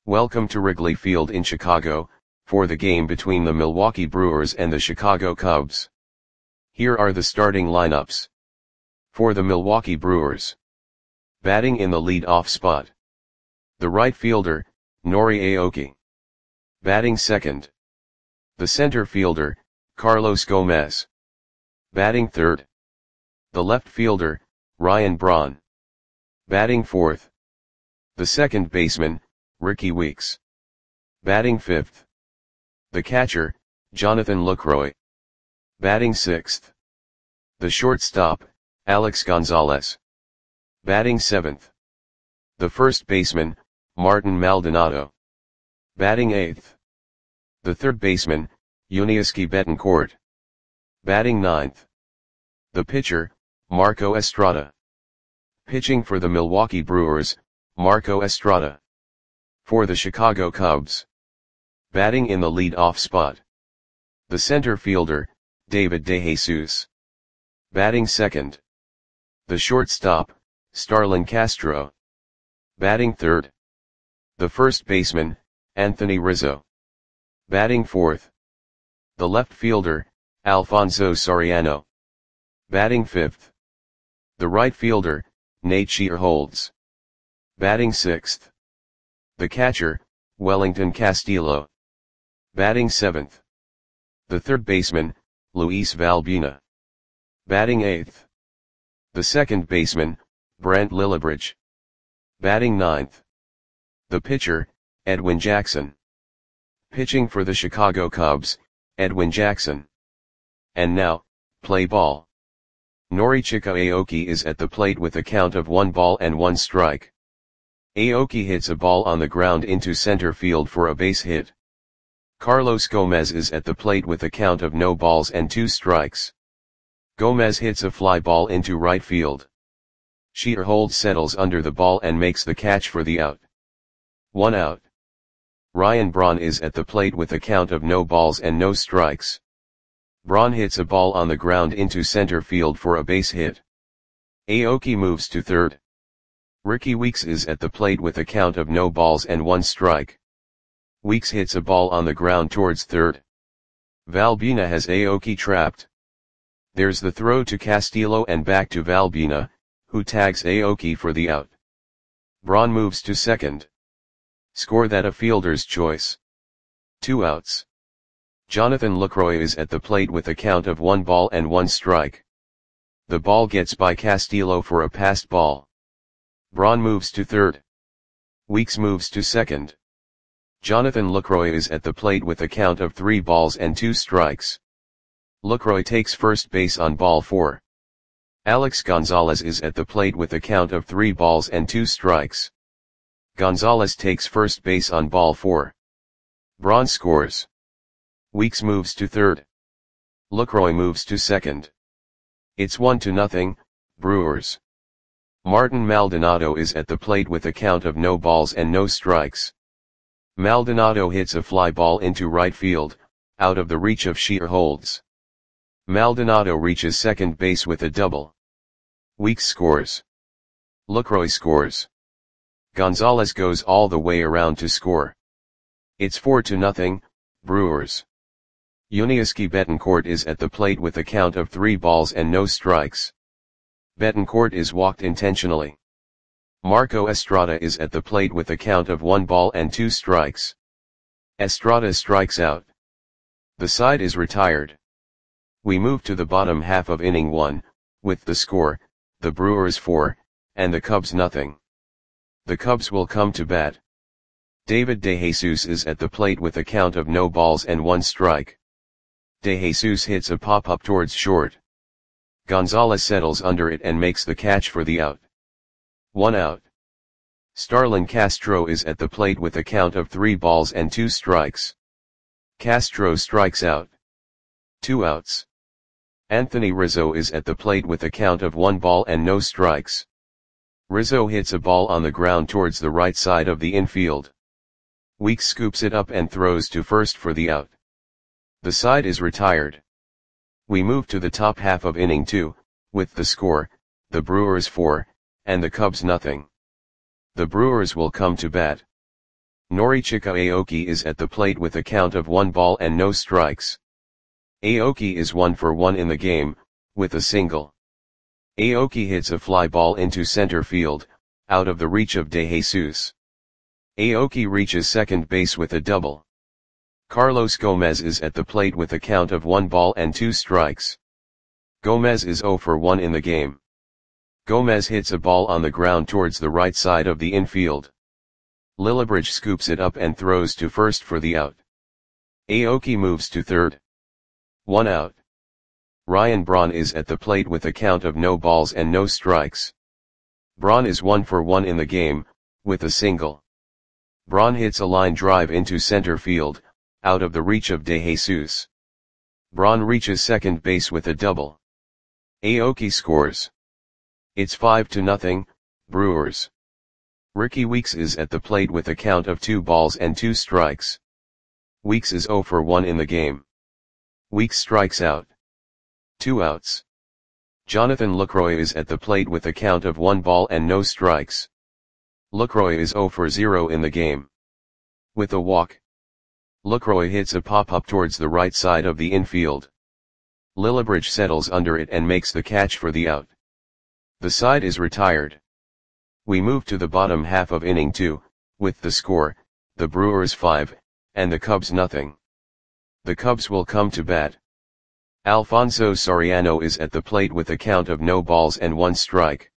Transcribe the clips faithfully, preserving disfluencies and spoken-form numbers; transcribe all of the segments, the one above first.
Welcome to Wrigley Field in Chicago, for the game between the Milwaukee Brewers and the Chicago Cubs. Here are the starting lineups. For the Milwaukee Brewers. Batting in the lead-off spot. The right fielder, Nori Aoki. Batting second. The center fielder, Carlos Gomez. Batting third. The left fielder, Ryan Braun. Batting fourth. The second baseman, Rickie Weeks. Batting fifth. The catcher, Jonathan Lucroy. Batting sixth. The shortstop, Alex Gonzalez. Batting seventh. The first baseman, Martin Maldonado. Batting eighth. The third baseman, Yuniesky Betancourt. Batting ninth. The pitcher, Marco Estrada. Pitching for the Milwaukee Brewers, Marco Estrada. For the Chicago Cubs. Batting in the lead-off spot. The center fielder, David DeJesus. Batting second. The shortstop, Starlin Castro. Batting third. The first baseman, Anthony Rizzo. Batting fourth. The left fielder, Alfonso Soriano. Batting fifth. The right fielder, Nate Shearholtz. Batting sixth. The catcher, Wellington Castillo. Batting seventh. The third baseman, Luis Valbuena. Batting eighth. The second baseman, Brent Lillibridge. Batting ninth. The pitcher, Edwin Jackson. Pitching for the Chicago Cubs, Edwin Jackson. And now, play ball. Norichika Aoki is at the plate with a count of one ball and one strike. Aoki hits a ball on the ground into center field for a base hit. Carlos Gomez is at the plate with a count of no balls and two strikes. Gomez hits a fly ball into right field. Shearholtz settles under the ball and makes the catch for the out. One out. Ryan Braun is at the plate with a count of no balls and no strikes. Braun hits a ball on the ground into center field for a base hit. Aoki moves to third. Rickie Weeks is at the plate with a count of no balls and one strike. Weeks hits a ball on the ground towards third. Valbuena has Aoki trapped. There's the throw to Castillo and back to Valbuena, who tags Aoki for the out. Braun moves to second. Score that a fielder's choice. Two outs. Jonathan Lucroy is at the plate with a count of one ball and one strike. The ball gets by Castillo for a passed ball. Braun moves to third. Weeks moves to second. Jonathan Lucroy is at the plate with a count of three balls and two strikes. Lucroy takes first base on ball four. Alex Gonzalez is at the plate with a count of three balls and two strikes. Gonzalez takes first base on ball four. Braun scores. Weeks moves to third. Lucroy moves to second. It's one to nothing, Brewers. Martin Maldonado is at the plate with a count of no balls and no strikes. Maldonado hits a fly ball into right field, out of the reach of Shearholtz. Maldonado reaches second base with a double. Weeks scores. Lucroy scores. Gonzalez goes all the way around to score. It's four to nothing, Brewers. Yuniesky Betancourt is at the plate with a count of three balls and no strikes. Betancourt is walked intentionally. Marco Estrada is at the plate with a count of one ball and two strikes. Estrada strikes out. The side is retired. We move to the bottom half of inning one, with the score, the Brewers four, and the Cubs nothing. The Cubs will come to bat. David DeJesus is at the plate with a count of no balls and one strike. DeJesus hits a pop-up towards short. Gonzalez settles under it and makes the catch for the out. One out. Starlin Castro is at the plate with a count of three balls and two strikes. Castro strikes out. Two outs. Anthony Rizzo is at the plate with a count of one ball and no strikes. Rizzo hits a ball on the ground towards the right side of the infield. Weeks scoops it up and throws to first for the out. The side is retired. We move to the top half of inning two, with the score, the Brewers four, and the Cubs nothing. The Brewers will come to bat. Norichika Aoki is at the plate with a count of one ball and no strikes. Aoki is one for one in the game, with a single. Aoki hits a fly ball into center field, out of the reach of De Jesus. Aoki reaches second base with a double. Carlos Gomez is at the plate with a count of one ball and two strikes. Gomez is zero for one in the game. Gomez hits a ball on the ground towards the right side of the infield. Lillibridge scoops it up and throws to first for the out. Aoki moves to third. One out. Ryan Braun is at the plate with a count of no balls and no strikes. Braun is one for one in the game, with a single. Braun hits a line drive into center field, out of the reach of De Jesus. Braun reaches second base with a double. Aoki scores. It's five to nothing, Brewers. Ricky Weeks is at the plate with a count of two balls and two strikes. Weeks is zero for one in the game. Weeks strikes out. Two outs. Jonathan Lucroy is at the plate with a count of one ball and no strikes. Lucroy is zero for zero in the game. With a walk. Lucroy hits a pop-up towards the right side of the infield. Lillibridge settles under it and makes the catch for the out. The side is retired. We move to the bottom half of inning two, with the score, the Brewers five, and the Cubs nothing. The Cubs will come to bat. Alfonso Soriano is at the plate with a count of no balls and one strike.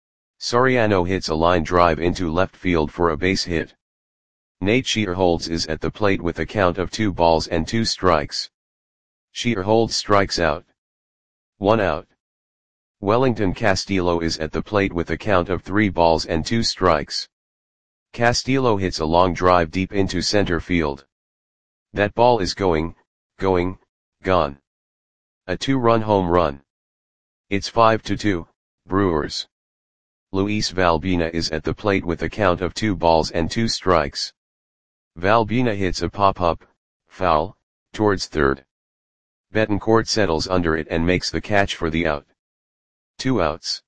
Soriano hits a line drive into left field for a base hit. Nate Shearholtz is at the plate with a count of two balls and two strikes. Shearholtz strikes out. One out. Wellington Castillo is at the plate with a count of three balls and two strikes. Castillo hits a long drive deep into center field. That ball is going, going, gone. A two-run home run. It's five to two, Brewers. Luis Valbina is at the plate with a count of two balls and two strikes. Valbina hits a pop-up, foul, towards third. Betancourt settles under it and makes the catch for the out. Two outs.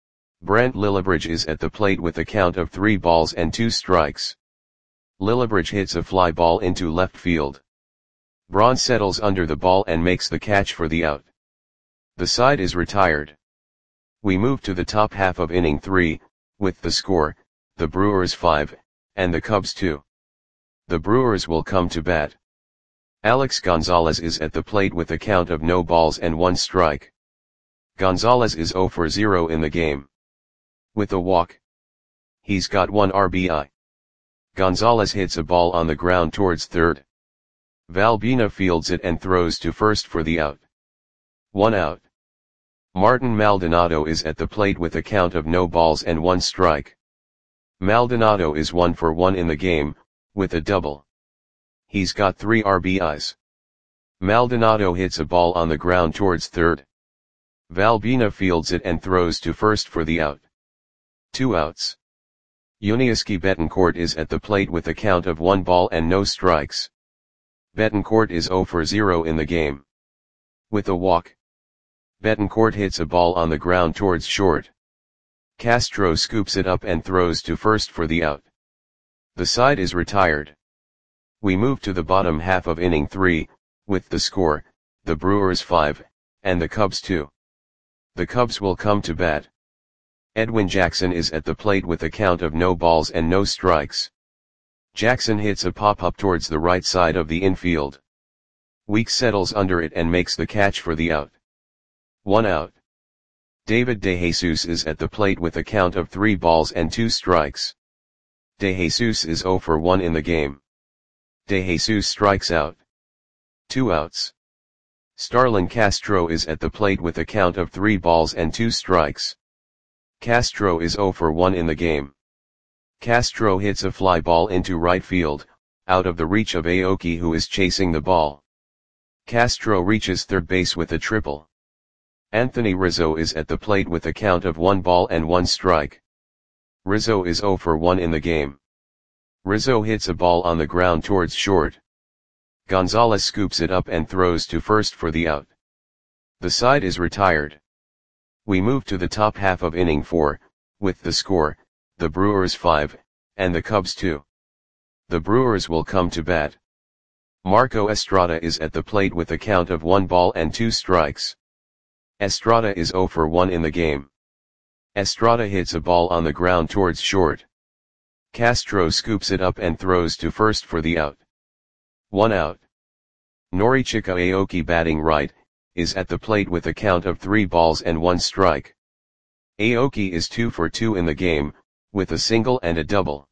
Brent Lillibridge is at the plate with a count of three balls and two strikes. Lillibridge hits a fly ball into left field. Braun settles under the ball and makes the catch for the out. The side is retired. We move to the top half of inning three, with the score, the Brewers five, and the Cubs two. The Brewers will come to bat. Alex Gonzalez is at the plate with a count of no balls and one strike. Gonzalez is zero for zero in the game. With a walk. He's got one R B I. Gonzalez hits a ball on the ground towards third. Valbina fields it and throws to first for the out. One out. Martin Maldonado is at the plate with a count of no balls and one strike. Maldonado is one for one in the game, with a double. He's got three R B Is. Maldonado hits a ball on the ground towards third. Valbina fields it and throws to first for the out. Two outs. Yuniesky Betancourt is at the plate with a count of one ball and no strikes. Betancourt is zero for zero in the game. With a walk. Betancourt hits a ball on the ground towards short. Castro scoops it up and throws to first for the out. The side is retired. We move to the bottom half of inning three, with the score, the Brewers five, and the Cubs two. The Cubs will come to bat. Edwin Jackson is at the plate with a count of no balls and no strikes. Jackson hits a pop-up towards the right side of the infield. Weeks settles under it and makes the catch for the out. One out. David De Jesus is at the plate with a count of three balls and two strikes. De Jesus is zero for one in the game. De Jesus strikes out. Two outs. Starlin Castro is at the plate with a count of three balls and two strikes. Castro is zero for one in the game. Castro hits a fly ball into right field, out of the reach of Aoki who is chasing the ball. Castro reaches third base with a triple. Anthony Rizzo is at the plate with a count of one ball and one strike. Rizzo is zero for one in the game. Rizzo hits a ball on the ground towards short. Gonzalez scoops it up and throws to first for the out. The side is retired. We move to the top half of inning four, with the score, the Brewers five, and the Cubs two. the Brewers will come to bat. Marco Estrada is at the plate with a count of one ball and two strikes. Estrada is zero for one in the game. Estrada hits a ball on the ground towards short. Castro scoops it up and throws to first for the out. One out. Norichika Aoki, batting right, is at the plate with a count of three balls and one strike. Aoki is two for two in the game, with a single and a double.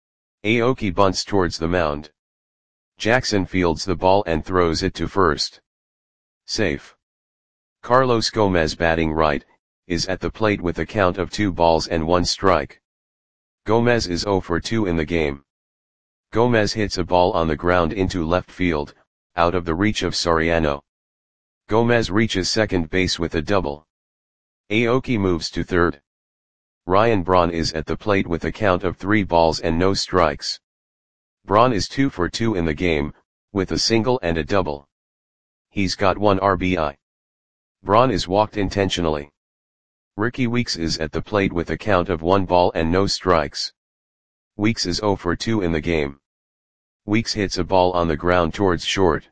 Aoki bunts towards the mound. Jackson fields the ball and throws it to first. Safe. Carlos Gomez, batting right, is at the plate with a count of two balls and one strike. Gomez is zero for two in the game. Gomez hits a ball on the ground into left field, out of the reach of Soriano. Gomez reaches second base with a double. Aoki moves to third. Ryan Braun is at the plate with a count of three balls and no strikes. Braun is two for two in the game, with a single and a double. He's got one R B I. Braun is walked intentionally. Ricky Weeks is at the plate with a count of one ball and no strikes. Weeks is zero for two in the game. Weeks hits a ball on the ground towards short.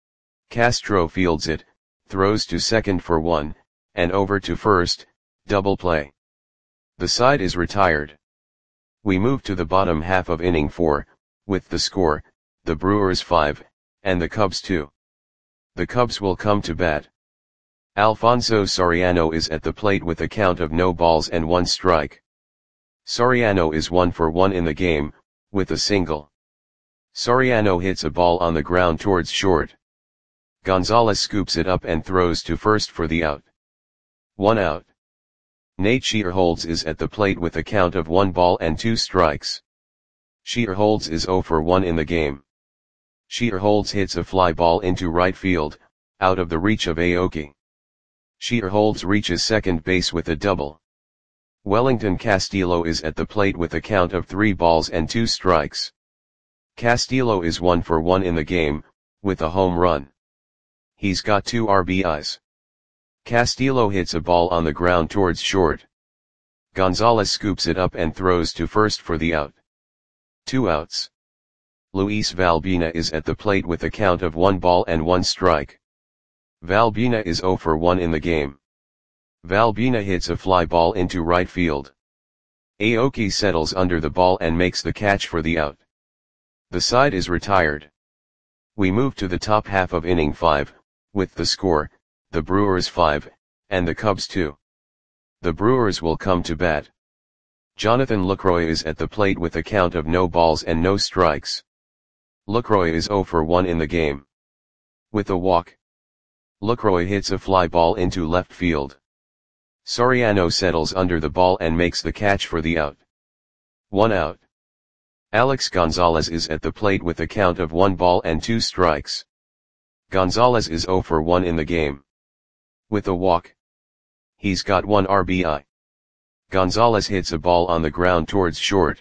Castro fields it, throws to second for one, and over to first, double play. The side is retired. We move to the bottom half of inning four, with the score, the Brewers five, and the Cubs two. The Cubs will come to bat. Alfonso Soriano is at the plate with a count of no balls and one strike. Soriano is one for one in the game, with a single. Soriano hits a ball on the ground towards short. Gonzalez scoops it up and throws to first for the out. One out. Nate Shearholz is at the plate with a count of one ball and two strikes. Shearholz is zero for one in the game. Shearholz hits a fly ball into right field, out of the reach of Aoki. Shearholz reaches second base with a double. Wellington Castillo is at the plate with a count of three balls and two strikes. Castillo is one for one in the game, with a home run. He's got two R B Is. Castillo hits a ball on the ground towards short. Gonzalez scoops it up and throws to first for the out. Two outs. Luis Valbina is at the plate with a count of one ball and one strike. Valbina is zero for one in the game. Valbina hits a fly ball into right field. Aoki settles under the ball and makes the catch for the out. The side is retired. We move to the top half of inning five, with the score, the Brewers five, and the Cubs two. The Brewers will come to bat. Jonathan Lucroy is at the plate with a count of no balls and no strikes. Lucroy is zero for one in the game. With a walk. Lucroy hits a fly ball into left field. Soriano settles under the ball and makes the catch for the out. One out. Alex Gonzalez is at the plate with a count of one ball and two strikes. Gonzalez is zero for one in the game. With a walk. He's got one R B I. Gonzalez hits a ball on the ground towards short.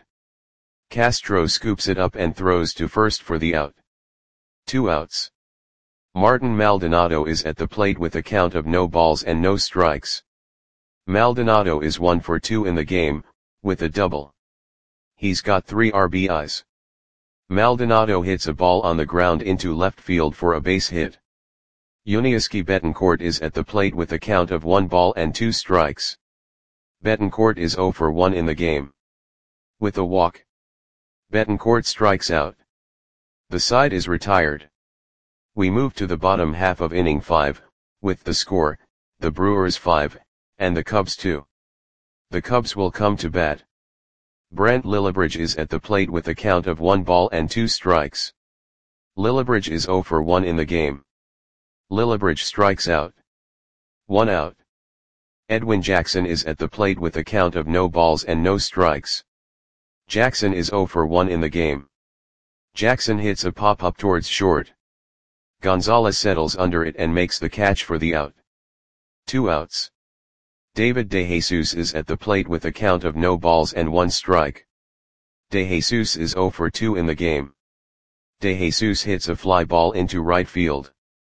Castro scoops it up and throws to first for the out. Two outs. Martin Maldonado is at the plate with a count of no balls and no strikes. Maldonado is one for two in the game, with a double. He's got three R B Is. Maldonado hits a ball on the ground into left field for a base hit. Yuniesky Betancourt is at the plate with a count of one ball and two strikes. Betancourt is zero for one in the game. With a walk. Betancourt strikes out. The side is retired. We move to the bottom half of inning five, with the score, the Brewers five, and the Cubs two. The Cubs will come to bat. Brent Lillibridge is at the plate with a count of one ball and two strikes. Lillibridge is zero for one in the game. Lillibridge strikes out. One out. Edwin Jackson is at the plate with a count of no balls and no strikes. Jackson is zero for one in the game. Jackson hits a pop-up towards short. Gonzalez settles under it and makes the catch for the out. Two outs. David DeJesus is at the plate with a count of no balls and one strike. DeJesus is zero for two in the game. DeJesus hits a fly ball into right field.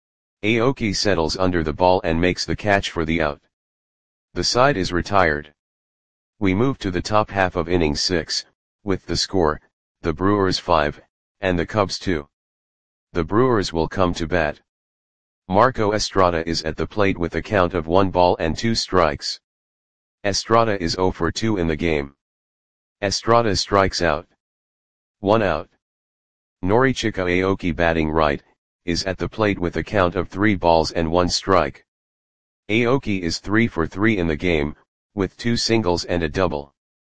Aoki settles under the ball and makes the catch for the out. The side is retired. We move to the top half of inning six, with the score, the Brewers five, and the Cubs two. The Brewers will come to bat. Marco Estrada is at the plate with a count of one ball and two strikes. Estrada is zero for two in the game. Estrada strikes out. One out. Norichika Aoki, batting right, is at the plate with a count of three balls and one strike. Aoki is three for three in the game, with two singles and a double.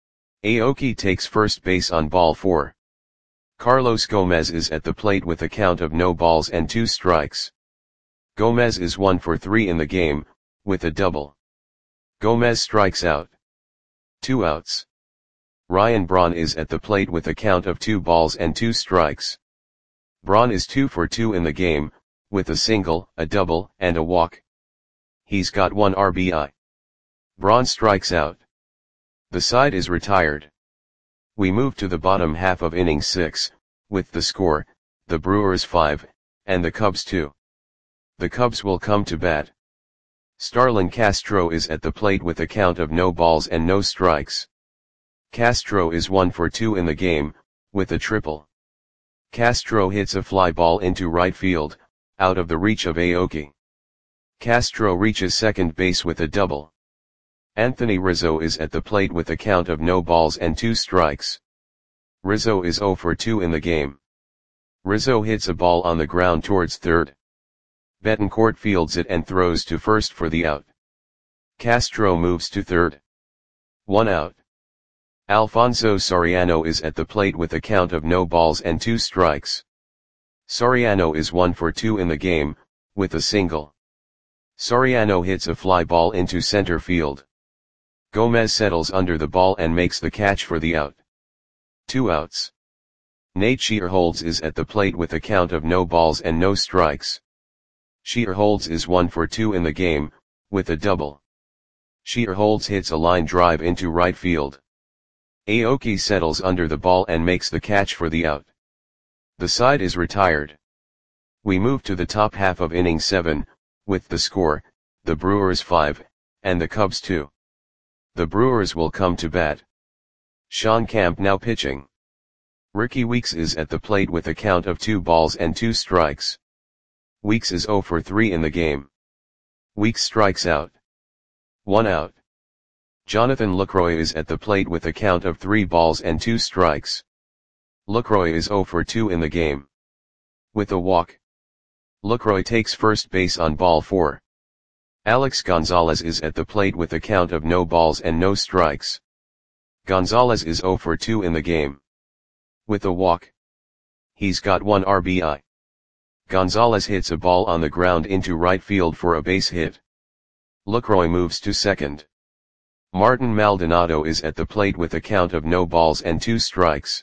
Aoki takes first base on ball four. Carlos Gomez is at the plate with a count of no balls and two strikes. Gomez is one for three in the game, with a double. Gomez strikes out. Two outs. Ryan Braun is at the plate with a count of two balls and two strikes. Braun is two for two in the game, with a single, a double, and a walk. He's got one R B I. Braun strikes out. The side is retired. We move to the bottom half of inning six, with the score, the Brewers five, and the Cubs two. The Cubs will come to bat. Starlin Castro is at the plate with a count of no balls and no strikes. Castro is one for two in the game, with a triple. Castro hits a fly ball into right field, out of the reach of Aoki. Castro reaches second base with a double. Anthony Rizzo is at the plate with a count of no balls and two strikes. Rizzo is zero for two in the game. Rizzo hits a ball on the ground towards third. Betancourt fields it and throws to first for the out. Castro moves to third. One out. Alfonso Soriano is at the plate with a count of no balls and two strikes. Soriano is one for two in the game, with a single. Soriano hits a fly ball into center field. Gomez settles under the ball and makes the catch for the out. Two outs. Nate Shearholtz is at the plate with a count of no balls and no strikes. Shearholtz is one for two in the game, with a double. Shearholtz hits a line drive into right field. Aoki settles under the ball and makes the catch for the out. The side is retired. We move to the top half of inning seven, with the score, the Brewers five, and the Cubs two. The Brewers will come to bat. Sean Camp now pitching. Ricky Weeks is at the plate with a count of two balls and two strikes. Weeks is zero for three in the game. Weeks strikes out. One out. Jonathan Lucroy is at the plate with a count of three balls and two strikes. Lucroy is zero for two in the game. With a walk. Lucroy takes first base on ball four. Alex Gonzalez is at the plate with a count of no balls and no strikes. Gonzalez is zero for two in the game. With a walk. He's got one R B I. Gonzalez hits a ball on the ground into right field for a base hit. Lucroy moves to second. Martin Maldonado is at the plate with a count of no balls and two strikes.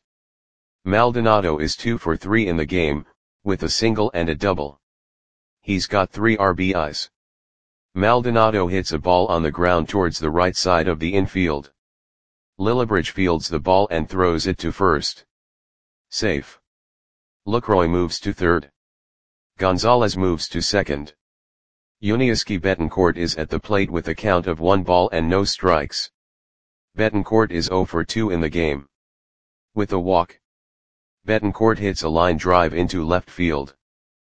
Maldonado is two for three in the game, with a single and a double. He's got three R B Is. Maldonado hits a ball on the ground towards the right side of the infield. Lillibridge fields the ball and throws it to first. Safe. Lucroy moves to third. Gonzalez moves to second. Yuniesky Betancourt is at the plate with a count of one ball and no strikes. Betancourt is zero for two in the game. With a walk. Betancourt hits a line drive into left field.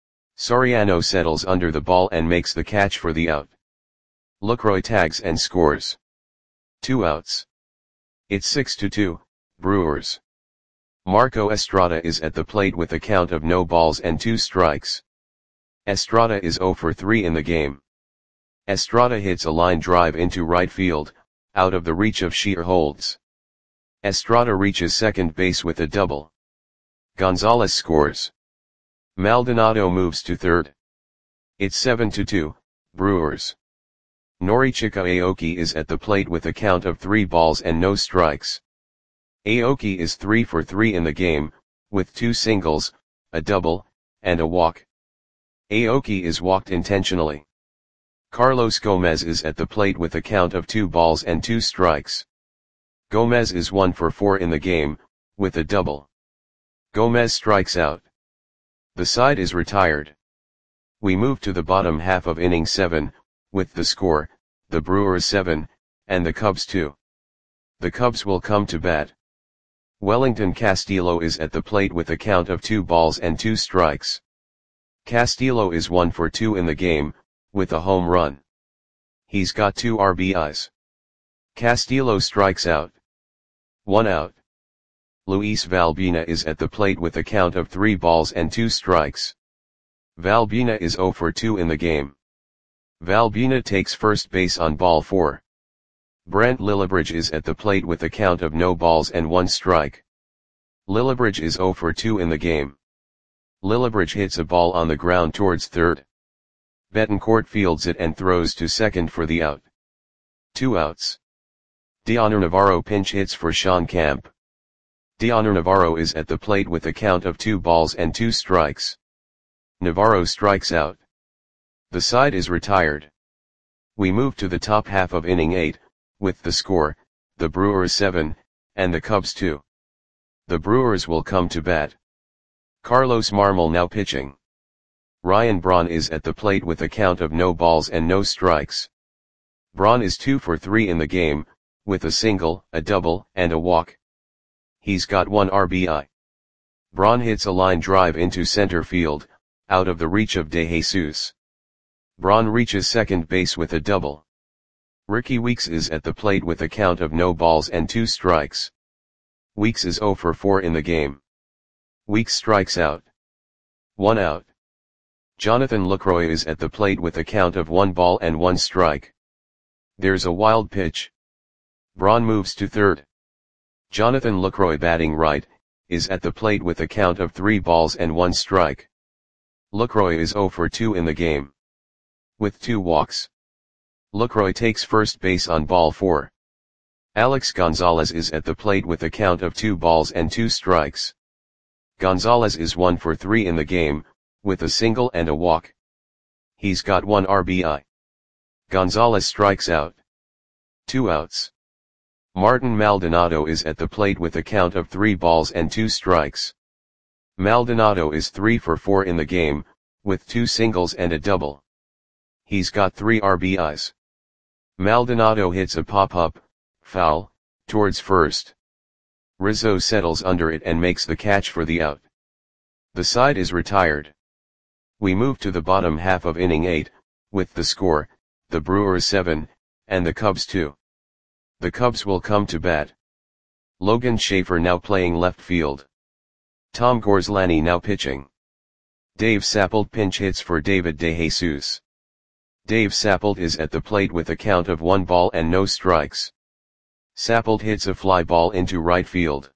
Soriano settles under the ball and makes the catch for the out. Lucroy tags and scores. Two outs. It's six to two, Brewers. Marco Estrada is at the plate with a count of no balls and two strikes. Estrada is zero for three in the game. Estrada hits a line drive into right field, out of the reach of Shearholtz. Estrada reaches second base with a double. Gonzalez scores. Maldonado moves to third. It's seven to two, Brewers. Norichika Aoki is at the plate with a count of three balls and no strikes. Aoki is three for three in the game, with two singles, a double, and a walk. Aoki is walked intentionally. Carlos Gomez is at the plate with a count of two balls and two strikes. Gomez is one for four in the game, with a double. Gomez strikes out. The side is retired. We move to the bottom half of inning seven, with the score, the Brewers seven, and the Cubs two. The Cubs will come to bat. Wellington Castillo is at the plate with a count of two balls and two strikes. Castillo is one for two in the game, with a home run. He's got two R B Is. Castillo strikes out. One out. Luis Valbuena is at the plate with a count of three balls and two strikes. Valbuena is zero for two in the game. Valbuena takes first base on ball four. Brent Lillibridge is at the plate with a count of no balls and one strike. Lillibridge is zero for two in the game. Lillibridge hits a ball on the ground towards third. Betancourt fields it and throws to second for the out. Two outs. Dioner Navarro pinch hits for Sean Camp. Dioner Navarro is at the plate with a count of two balls and two strikes. Navarro strikes out. The side is retired. We move to the top half of inning eight, with the score, the Brewers seven, and the Cubs two. The Brewers will come to bat. Carlos Marmol now pitching. Ryan Braun is at the plate with a count of no balls and no strikes. Braun is two for three in the game, with a single, a double, and a walk. He's got one R B I. Braun hits a line drive into center field, out of the reach of De Jesus. Braun reaches second base with a double. Ricky Weeks is at the plate with a count of no balls and two strikes. Weeks is zero for four in the game. Weeks strikes out. One out. Jonathan Lucroy is at the plate with a count of one ball and one strike. There's a wild pitch. Braun moves to third. Jonathan Lucroy, batting right, is at the plate with a count of three balls and one strike. Lucroy is zero for two in the game. With two walks. Lucroy takes first base on ball four. Alex Gonzalez is at the plate with a count of two balls and two strikes. Gonzalez is one for three in the game, with a single and a walk. He's got one R B I. Gonzalez strikes out. Two outs. Martin Maldonado is at the plate with a count of three balls and two strikes. Maldonado is three for four in the game, with two singles and a double. He's got three R B Is. Maldonado hits a pop-up, foul, towards first. Rizzo settles under it and makes the catch for the out. The side is retired. We move to the bottom half of inning eight, with the score, the Brewers seven, and the Cubs two. The Cubs will come to bat. Logan Schaefer now playing left field. Tom Gorslani now pitching. Dave Sappold pinch hits for David De Jesus. Dave Sappold is at the plate with a count of one ball and no strikes. Sappold hits a fly ball into right field.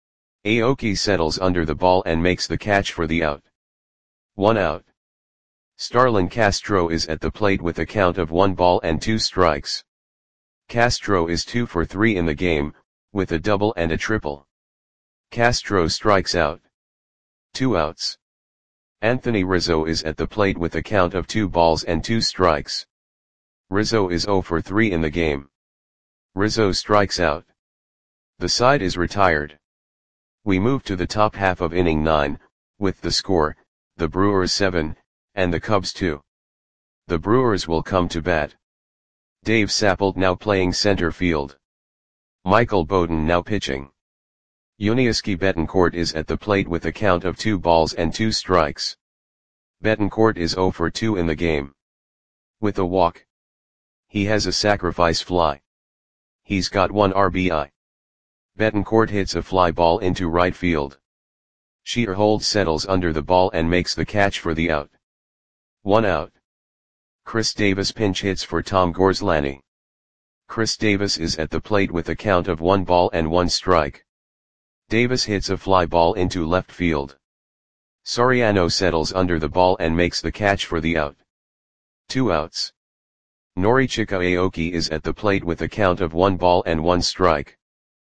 Aoki settles under the ball and makes the catch for the out. One out. Starlin Castro is at the plate with a count of one ball and two strikes. Castro is two for three in the game, with a double and a triple. Castro strikes out. Two outs. Anthony Rizzo is at the plate with a count of two balls and two strikes. Rizzo is zero for three in the game. Rizzo strikes out. The side is retired. We move to the top half of inning nine, with the score, the Brewers seven, and the Cubs two. The Brewers will come to bat. Dave Sappold now playing center field. Michael Bowden now pitching. Yuniesky Betancourt is at the plate with a count of two balls and two strikes. Betancourt is zero for two in the game. With a walk. He has a sacrifice fly. He's got one R B I. Betancourt hits a fly ball into right field. Shearhold settles under the ball and makes the catch for the out. One out. Chris Davis pinch hits for Tom Gorslani. Chris Davis is at the plate with a count of one ball and one strike. Davis hits a fly ball into left field. Soriano settles under the ball and makes the catch for the out. Two outs. Norichika Aoki is at the plate with a count of one ball and one strike.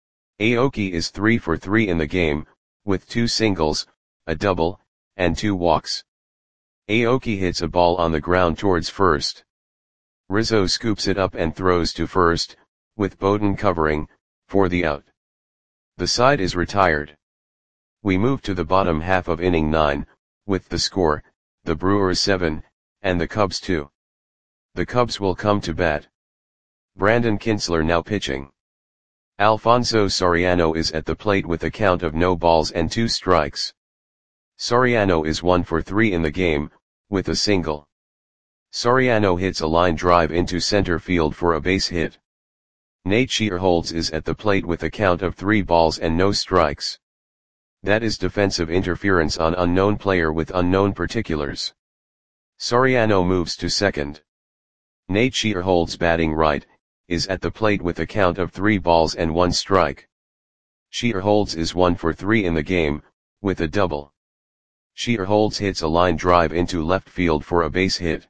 Aoki is three for three in the game, with two singles, a double, and two walks. Aoki hits a ball on the ground towards first. Rizzo scoops it up and throws to first, with Bowden covering, for the out. The side is retired. We move to the bottom half of inning nine, with the score, the Brewers seven, and the Cubs two. The Cubs will come to bat. Brandon Kintzler now pitching. Alfonso Soriano is at the plate with a count of no balls and two strikes. Soriano is one for three in the game, with a single. Soriano hits a line drive into center field for a base hit. Nate Shearholtz is at the plate with a count of three balls and no strikes. That is defensive interference on unknown player with unknown particulars. Soriano moves to second. Nate Shearholtz, batting right, is at the plate with a count of three balls and one strike. Shearholtz is one for three in the game, with a double. Shearholtz hits a line drive into left field for a base hit.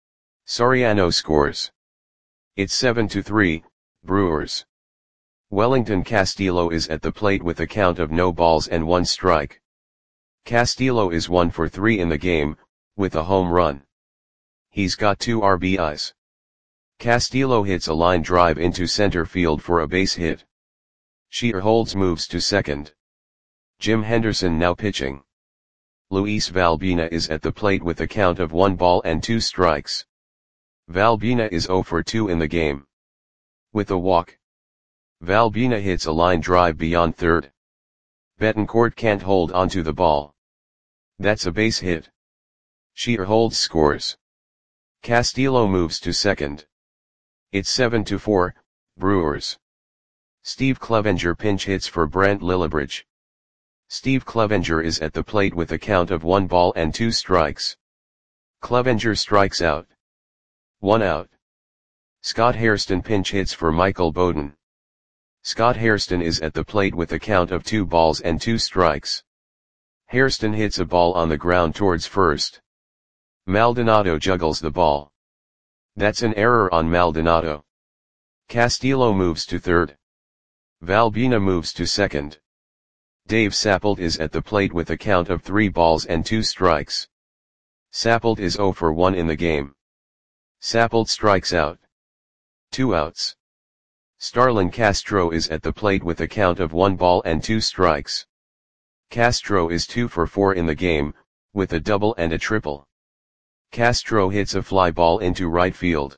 Soriano scores. It's seven to three, Brewers. Wellington Castillo is at the plate with a count of no balls and one strike. Castillo is one for three in the game, with a home run. He's got two R B Is. Castillo hits a line drive into center field for a base hit. Shearholtz moves to second. Jim Henderson now pitching. Luis Valbina is at the plate with a count of one ball and two strikes. Valbina is zero for two in the game. With a walk. Valbina hits a line drive beyond third. Betancourt can't hold onto the ball. That's a base hit. Shearholtz scores. Castillo moves to second. It's seven to four, Brewers. Steve Clevenger pinch hits for Brent Lillibridge. Steve Clevenger is at the plate with a count of one ball and two strikes. Clevenger strikes out. One out. Scott Hairston pinch hits for Michael Bowden. Scott Hairston is at the plate with a count of two balls and two strikes. Hairston hits a ball on the ground towards first. Maldonado juggles the ball. That's an error on Maldonado. Castillo moves to third. Valbina moves to second. Dave Sappold is at the plate with a count of three balls and two strikes. Sappold is zero for one in the game. Sappold strikes out. Two outs. Starlin Castro is at the plate with a count of one ball and two strikes. Castro is two for four in the game, with a double and a triple. Castro hits a fly ball into right field.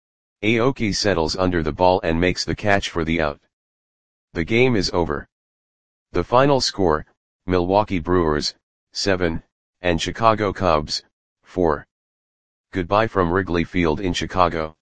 Aoki settles under the ball and makes the catch for the out. The game is over. The final score, Milwaukee Brewers, seven, and Chicago Cubs, four. Goodbye from Wrigley Field in Chicago.